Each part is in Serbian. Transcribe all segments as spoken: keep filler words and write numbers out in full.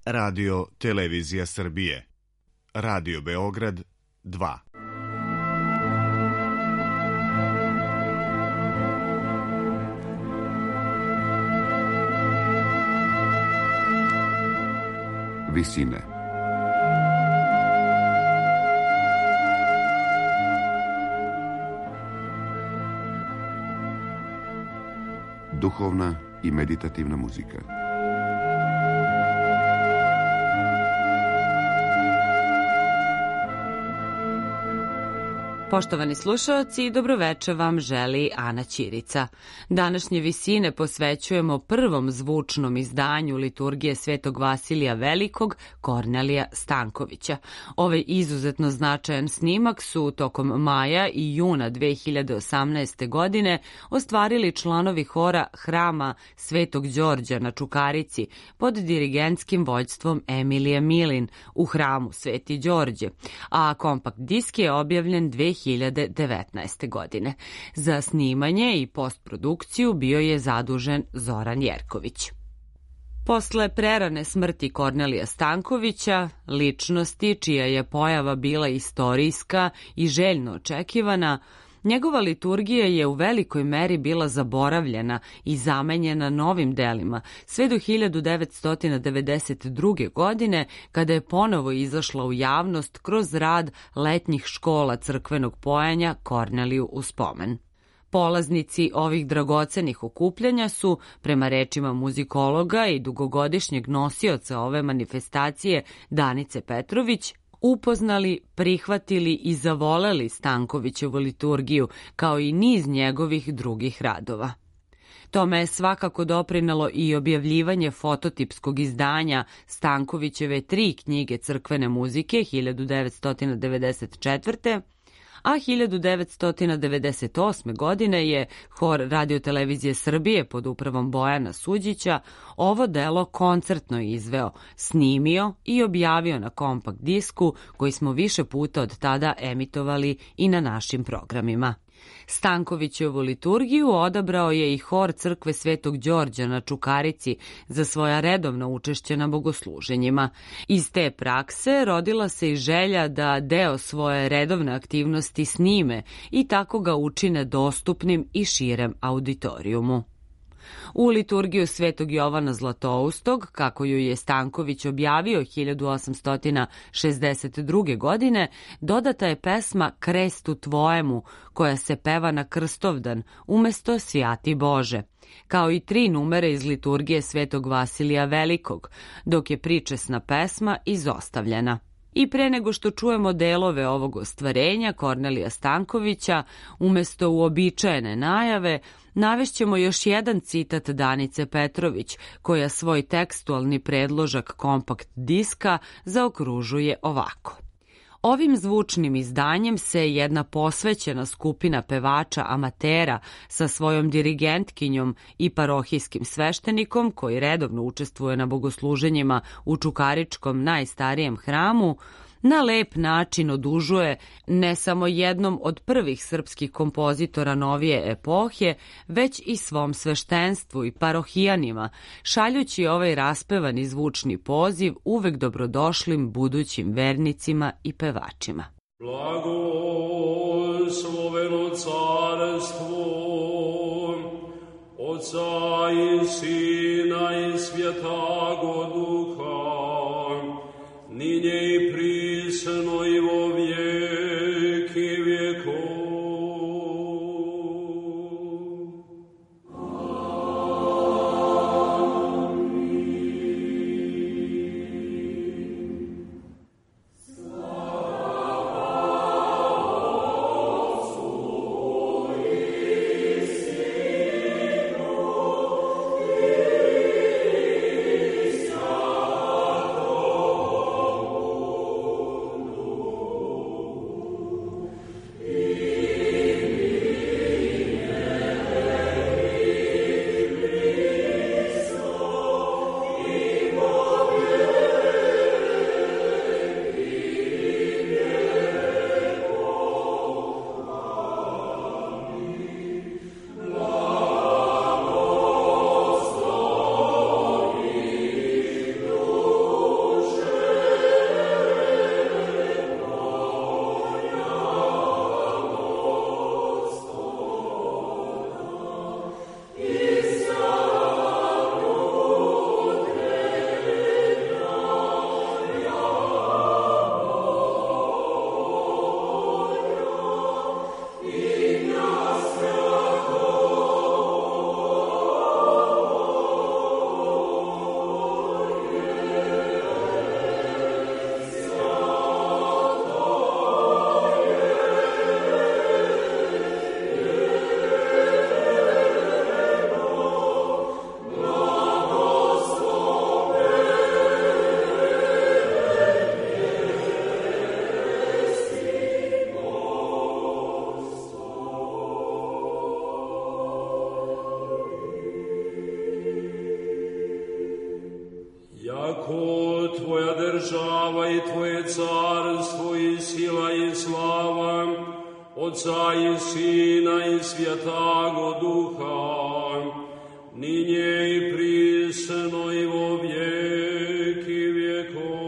Radio Televizija Srbije. Radio Beograd dva. Visine. Duhovna i meditativna muzika. Poštovani slušaoci, dobroveče vam želi Ana Ćirica. Današnje visine posvećujemo prvom zvučnom izdanju liturgije Svetog Vasilija Velikog Kornelija Stankovića. Ovaj izuzetno značajan snimak su tokom maja i juna dve hiljade osamnaeste. godine ostvarili članovi hora Hrama Svetog Đorđa na Čukarici pod dirigentskim vođstvom Emilije Milin u Hramu Sveti Đorđe, a kompakt disk je objavljen dve hiljade devetnaeste. godine. Za snimanje i postprodukciju bio je zadužen Zoran Jerković. Posle prerane smrti Kornelija Stankovića, ličnosti čija je pojava bila istorijska i željno očekivana, njegova liturgija je u velikoj meri bila zaboravljena i zamenjena novim delima, sve do hiljadu devetsto devedeset druge. godine, kada je ponovo izašla u javnost kroz rad letnjih škola crkvenog pojanja Korneliju u spomen. Polaznici ovih dragocenih okupljanja su, prema rečima muzikologa i dugogodišnjeg nosioca ove manifestacije Danice Petrović, upoznali, prihvatili i zavoleli Stankovićevu liturgiju, kao i niz njegovih drugih radova. Tome je svakako doprinelo i objavljivanje fototipskog izdanja Stankovićeve tri knjige crkvene muzike hiljadu devetsto devedeset četvrte. a hiljadu devetsto devedeset osme. godine je hor Radiotelevizije Srbije pod upravom Bojana Suđića ovo delo koncertno izveo, snimio i objavio na kompakt disku koji smo više puta od tada emitovali i na našim programima. Stankovićevu liturgiju odabrao je i hor crkve Svetog Đorđa na Čukarici za svoja redovna učešća na bogosluženjima. Iz te prakse rodila se i želja da deo svoje redovne aktivnosti snime i tako ga učine dostupnim i širem auditorijumu. U liturgiju Svetog Jovana Zlatoustog, kako ju je Stanković objavio hiljadu osamsto šezdeset druge. godine, dodata je pesma Krestu tvojemu, koja se peva na Krstovdan umesto Svjati Bože, kao i tri numere iz liturgije Svetog Vasilija Velikog, dok je pričesna pesma izostavljena. I pre nego što čujemo delove ovog ostvarenja Kornelija Stankovića, umesto uobičajene najave, navešćemo još jedan citat Danice Petrović, koja svoj tekstualni predložak kompakt diska zaokružuje ovako. Ovim zvučnim izdanjem se jedna posvećena skupina pevača amatera sa svojom dirigentkinjom i parohijskim sveštenikom, koji redovno učestvuje na bogosluženjima u Čukaričkom najstarijem hramu, na lep način odužuje ne samo jednom od prvih srpskih kompozitora novije epohe, već i svom sveštenstvu i parohijanima, šaljući ovaj raspevani zvučni poziv uvek dobrodošlim budućim vernicima i pevačima. Blagosloveno carstvo Oca i Sina i Svjetago Duha, ninje i prisno i vo vijeki vjekov. Tvoja država i Tvoje carstvo i sila i slava, Otca i Sina i Svjetago Duha, ninje i prisno i vo vijeki vjekov.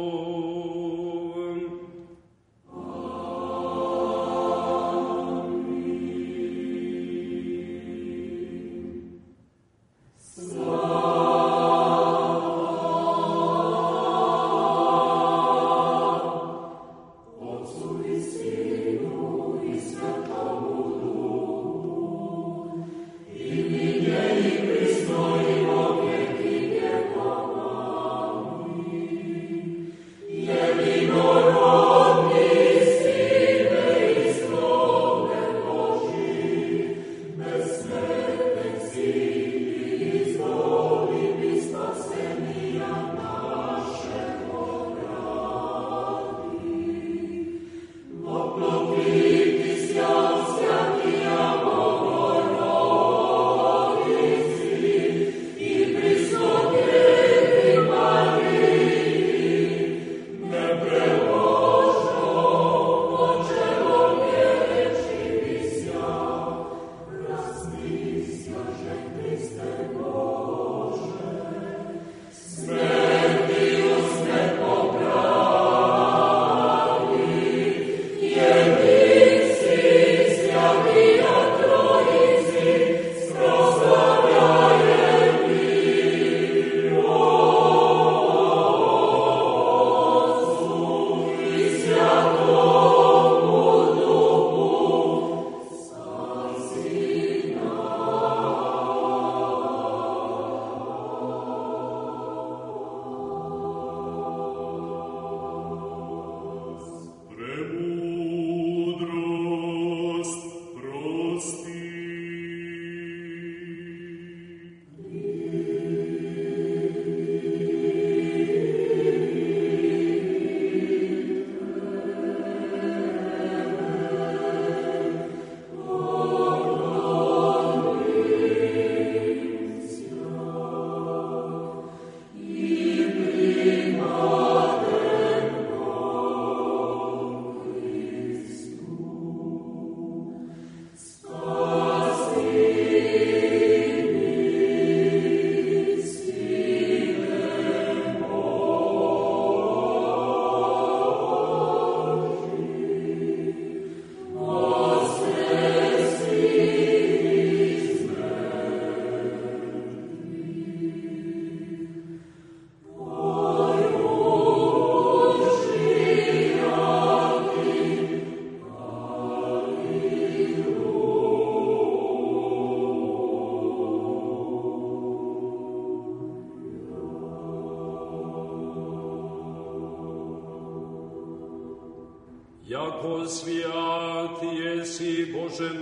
Jako svijat jesi, Bože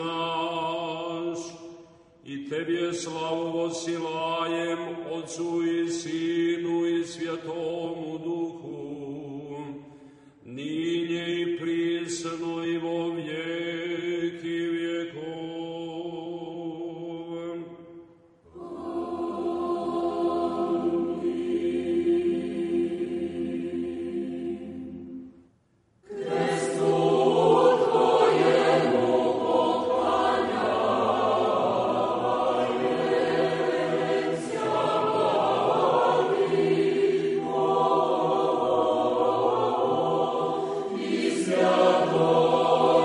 naš, i Tebje slavu vosilajem, Otcu i Sinu i Svjatomu Duhu, ninje i prisno i vo vijeki vjekov. Lord.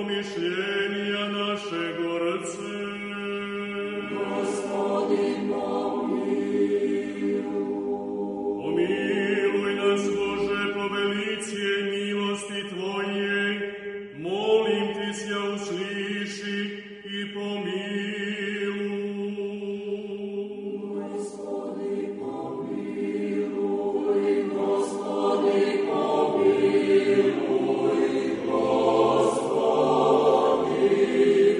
pomišljenja naše gorce. Gospodi, pomiluj. Pomiluj nas, Bože, po velicije i milosti Tvoje, molim Ti sja usliši i pomiluj. Gospodi, pomiluj, Gospodi, pomiluj, Gospodi,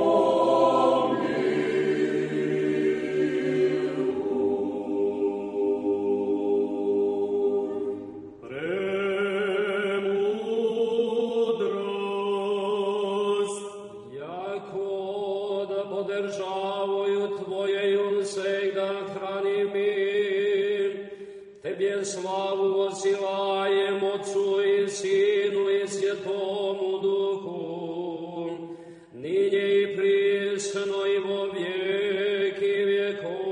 Premudrost. Jako da podržavaju Tvojeju всегда hrani mir, Tebje slavu osilajem Otcu i Sinu i Svjetomu Duhu, ninje i prisno i vo vijeki vjekov.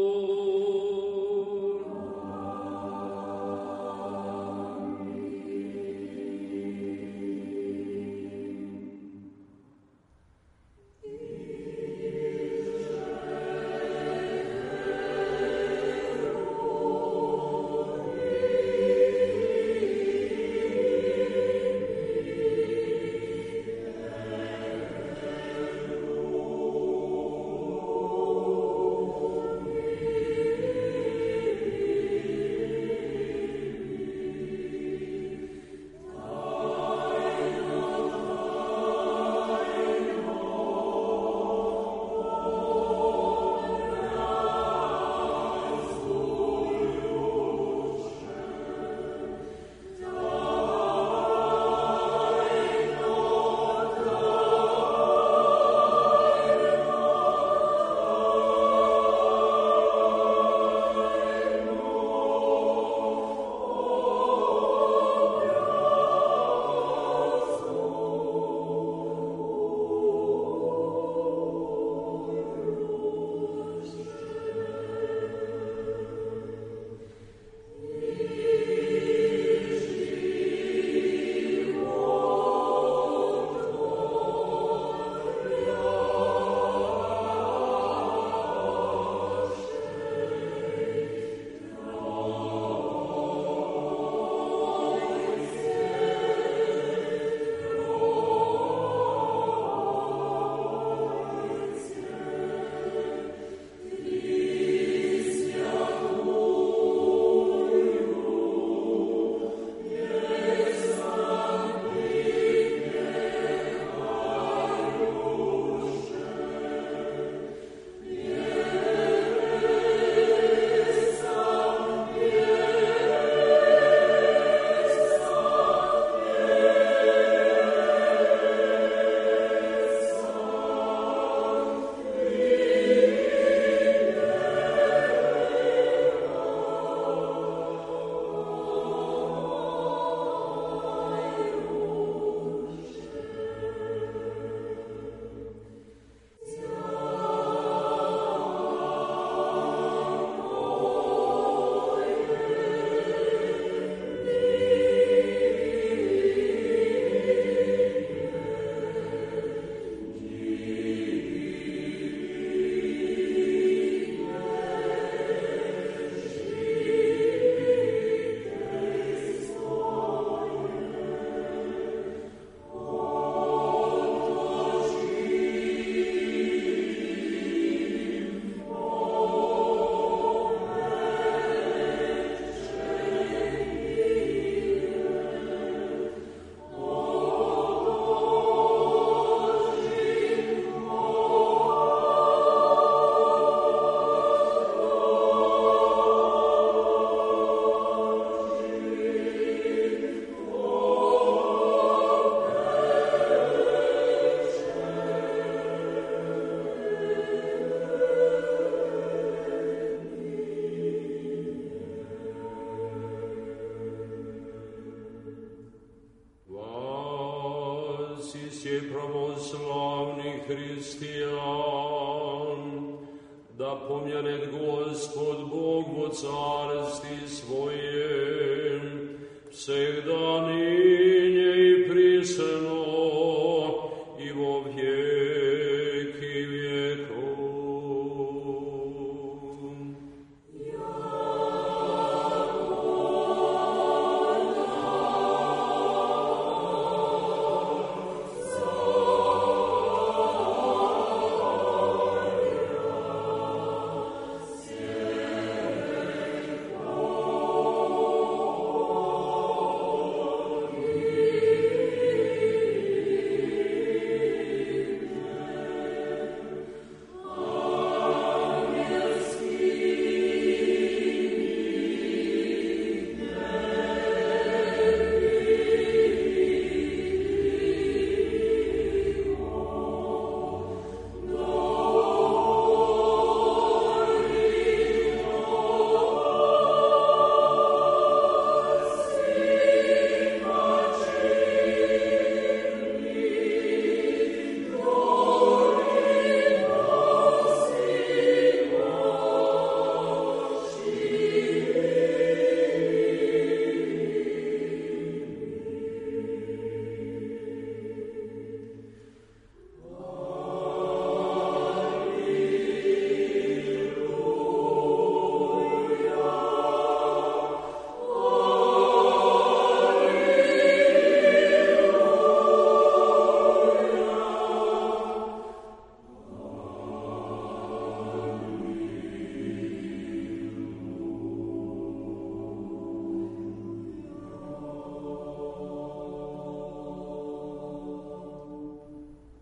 pravoslavni hristijan, da pomjanet Gospod Bog vo carstvi svojem, всегда ныне и присно,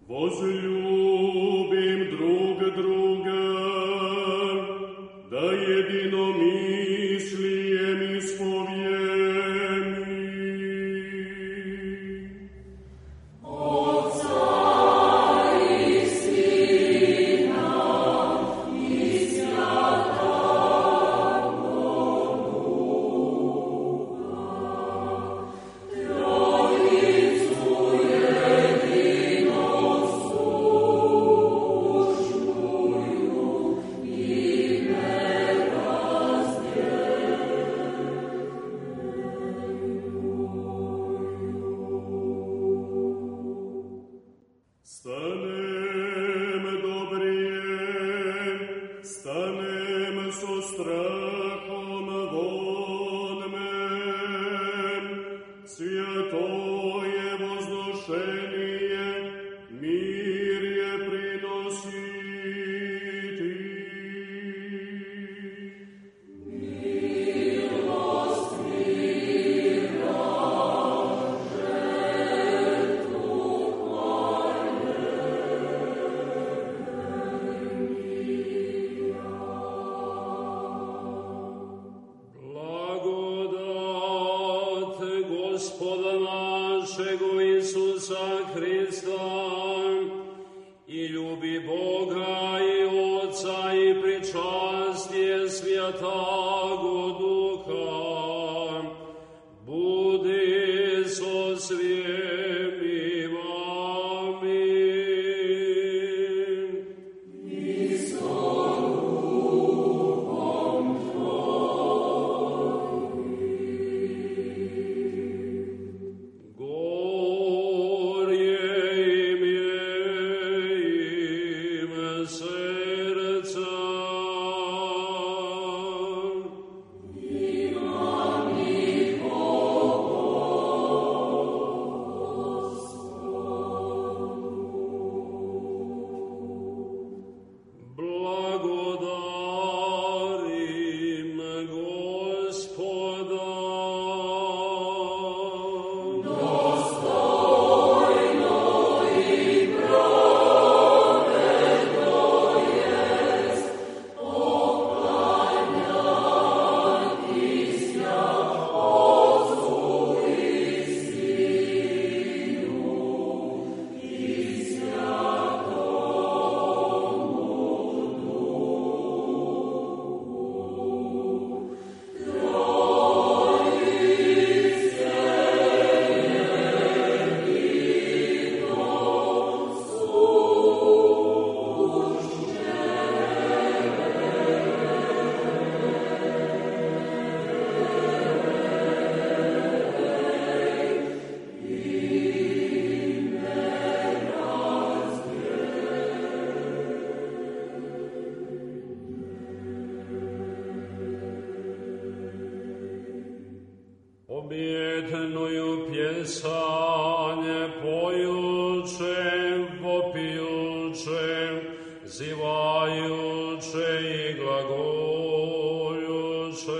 Возлюbim друг друга, да единомислием исповедим. Отца и Сына и Святого Духа, Троицу единосущную и Станем добрее, станем со страхом вонмем, святое возношение мирье приносити. Милость мира, Благодать Господа нашего Исуса Христа и люби Бога и Отца и причастие Святаго Духа буди со всеми вами. Горje imеем сердца, благодарим Господа. Обетную песане поюче, вопиюче, зеваюче и глаголюче.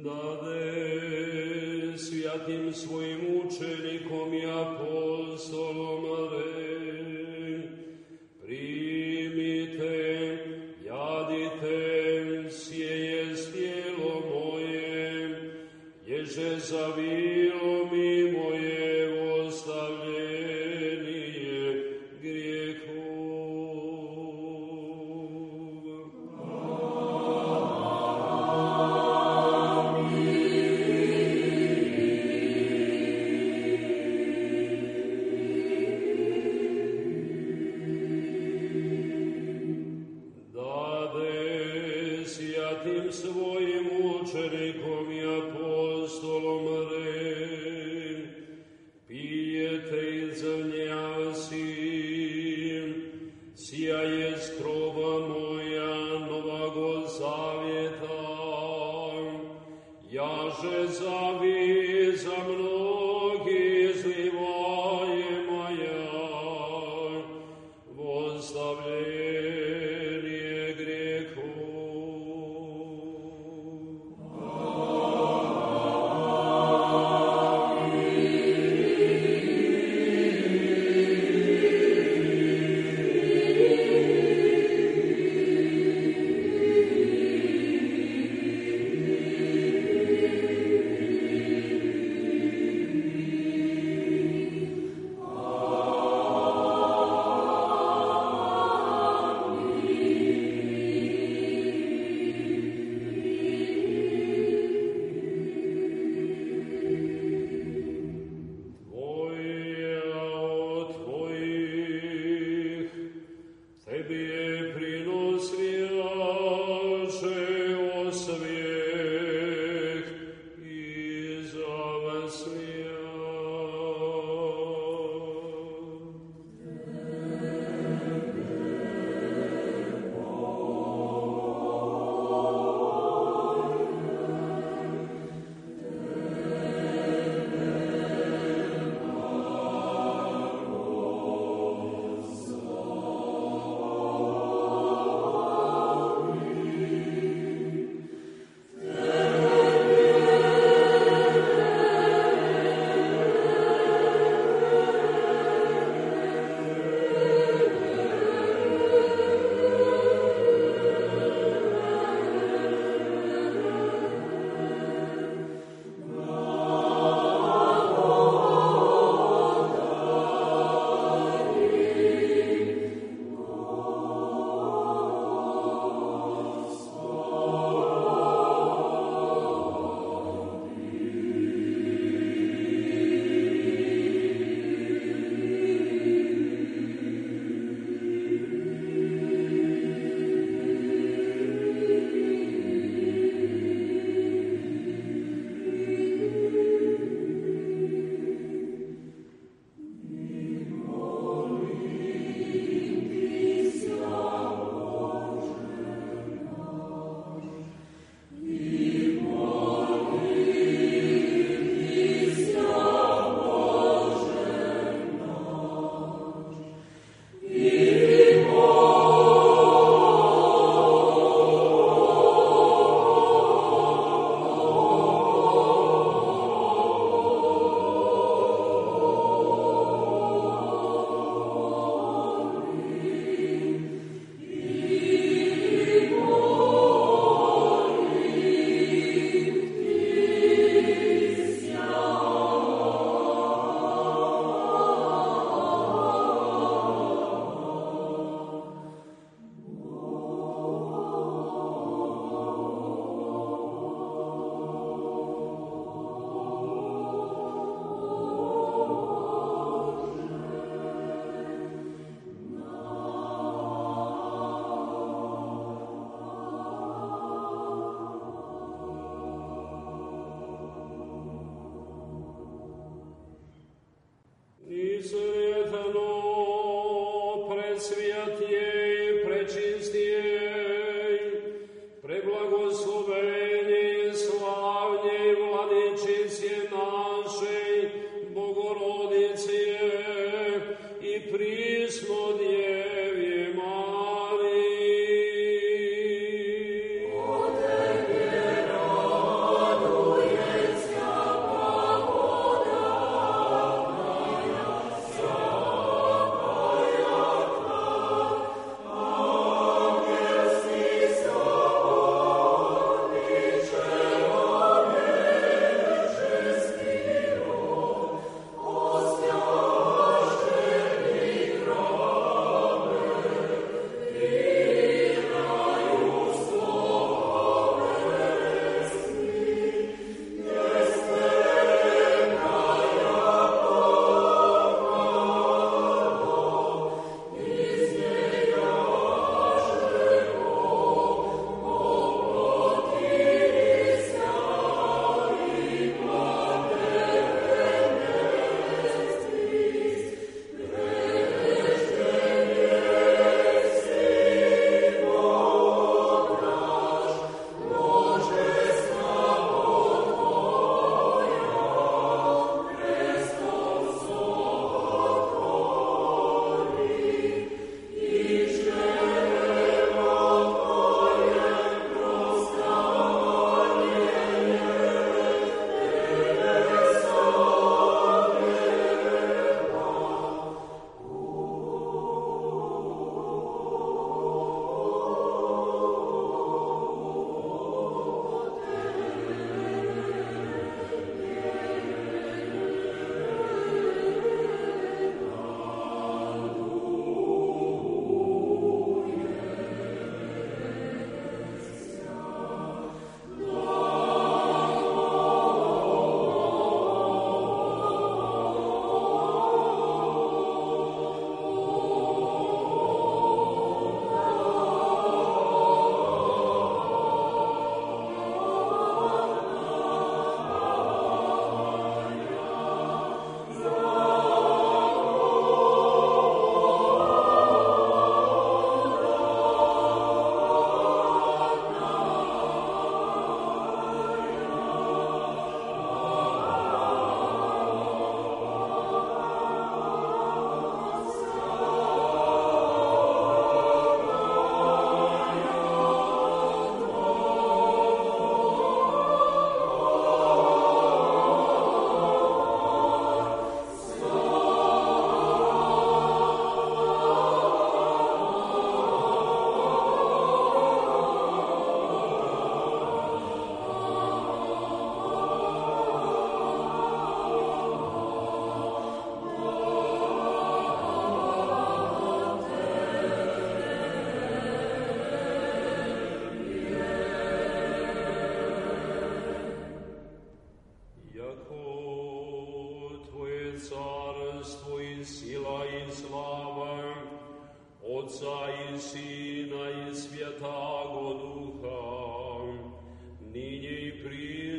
dade svijatim svojim učenikom i apostolom re, primite, jadite, sije jest tijelo moje, ježe za vilom i moje ostavljenije grijehov. Tim svojim učenikom i apostolom re, pijete iz nja si, sija je krova moja Novago zavjeta, jaže zavi za mnogi izlivaje moja, vostavljenje grijehov.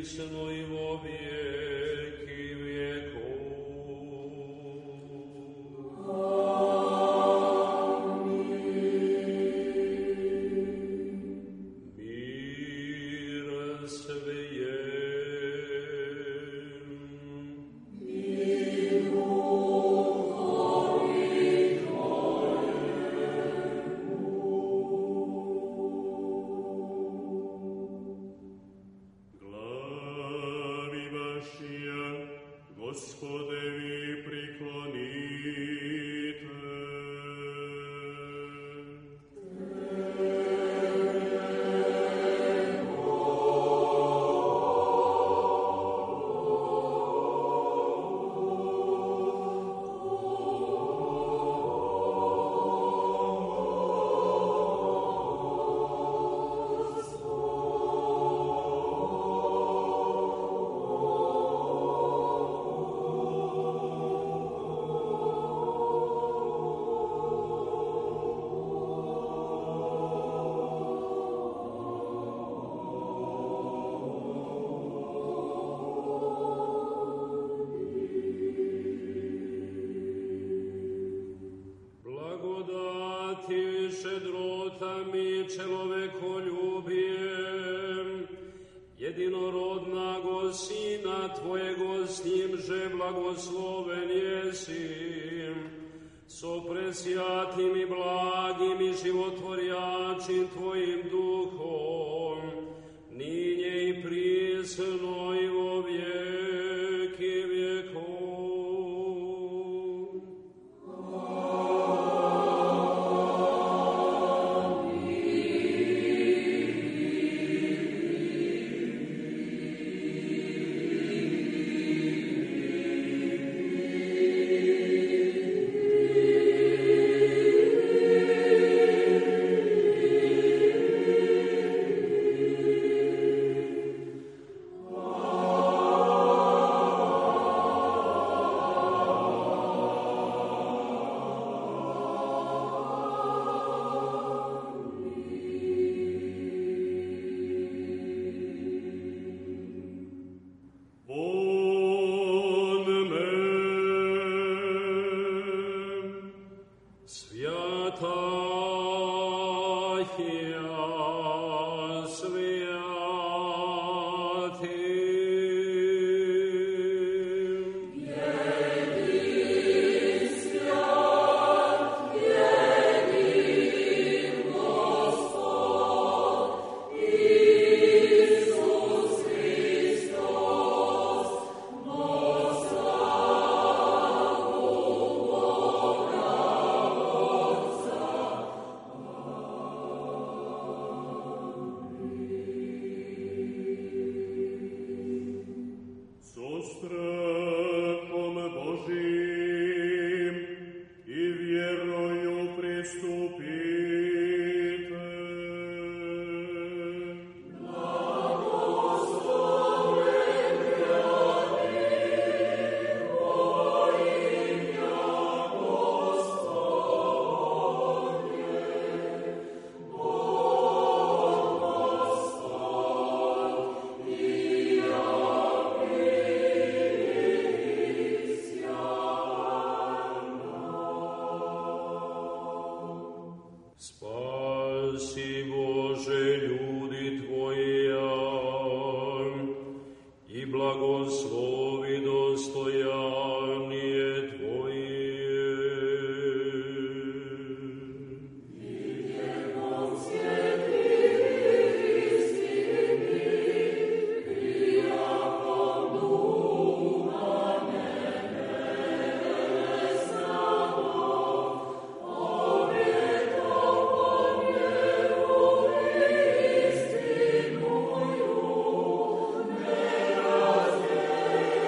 prisno i vo vijeki vijekov. Jedinorodnago Sina Tvojego, s njim že blagosloven jesi, so presjatim i blagim i životvorjačim Tvojim duhom, ninje i prisno i vo vijeki vjekov. Amen.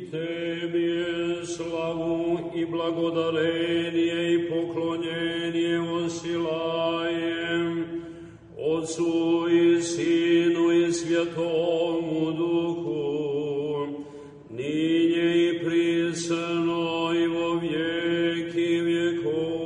tebi je slavu i blagodarenje i poklonjenje osilajem, Otcu i Sinu i Svjetomu Duhu, ninje i prisno i vo vijeki vjekov.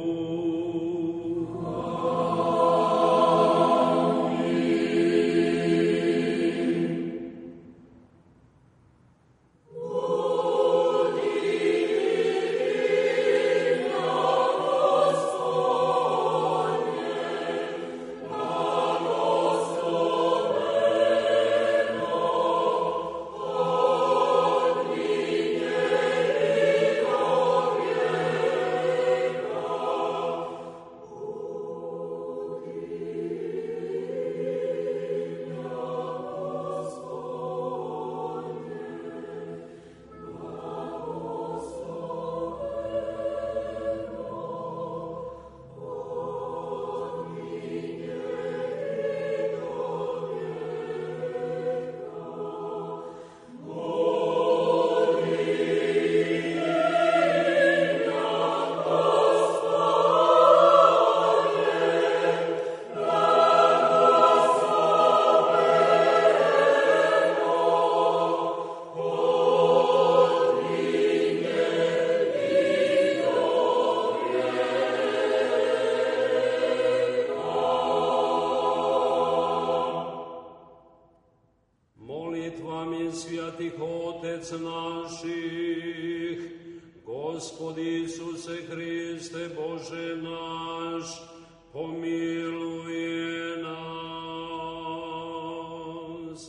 Naših, Gospodi Isuse Hriste, Bože naš, pomiluje nas.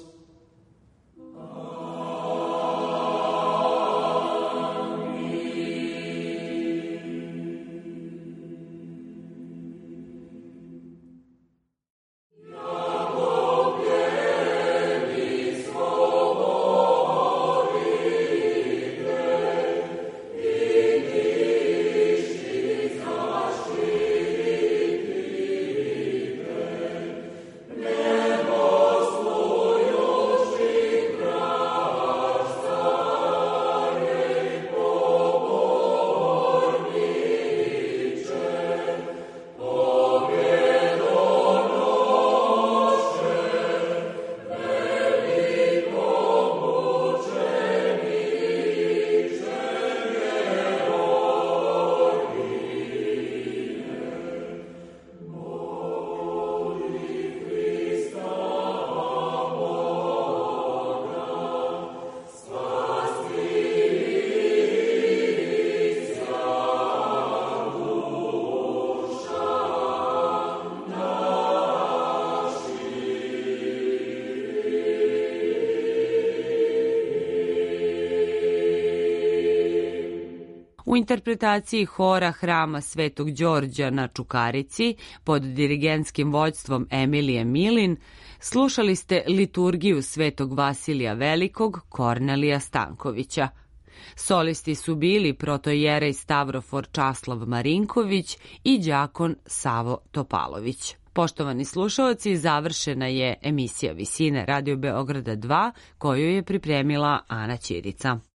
U interpretaciji hora Hrama Svetog Đorđa na Čukarici pod dirigentskim vođstvom Emilije Milin slušali ste liturgiju Svetog Vasilija Velikog Kornelija Stankovića. Solisti su bili protojerej Stavrofor Časlav Marinković i đakon Savo Topalović. Poštovani slušaoci, završena je emisija Visine Radio Beograda dva koju je pripremila Ana Ćirica.